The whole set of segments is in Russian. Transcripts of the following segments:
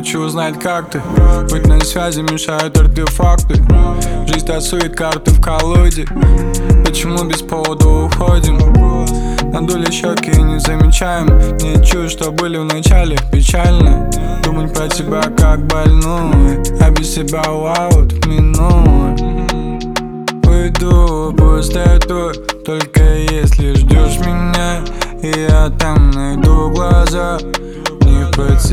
хочу узнать, как ты. Быть на связи мешают артефакты. Жизнь тасует карты в колоде. Почему без повода уходим? Надули щеки и не замечаем. Не чую, что были в начале. Печально думать про тебя как больной, а без себя аут минует. Уйду в пустоту, только если ждешь меня, и я там найду глаза. Не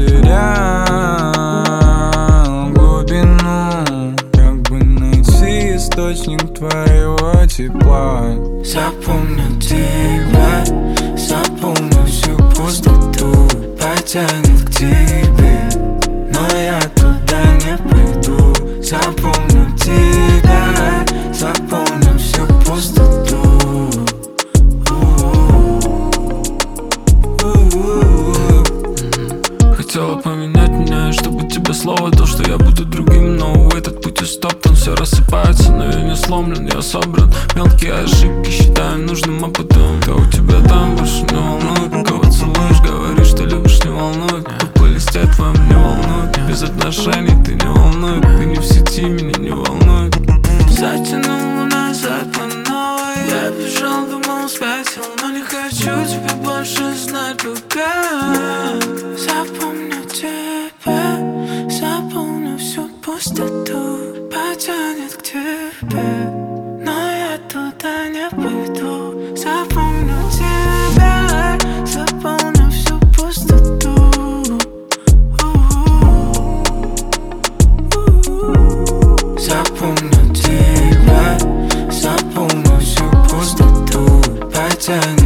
потерял глубину, как бы найти источник твоего тепла. Запомню тебя, запомню всю пустоту, потянет к тебе, но я туда не пойду. Запомню тебя, запомню всю пустоту. Хотела поменять меня, чтобы тебе слово то, что я буду другим, но этот путь истоптан, все рассыпается, но я не сломлен, я собран. Мелкие ошибки считаю нужным опытом. Кто у тебя там больше не волнует? Кого целуешь, говоришь, что любишь, не волнует. Тупо листья твоим не волнует. Без отношений ты не волнует. Ты не в сети, меня не волнует. Затянула назад по новой. Я бежал, думал, спятил, но не хочу тебя больше знать пока. Запомню тебя, запомню всю пустоту, потянет к тебе, но я туда не пойду. Запомню тебя, запомню всю пустоту. Запомню тебя, запомню всю пустоту, потянет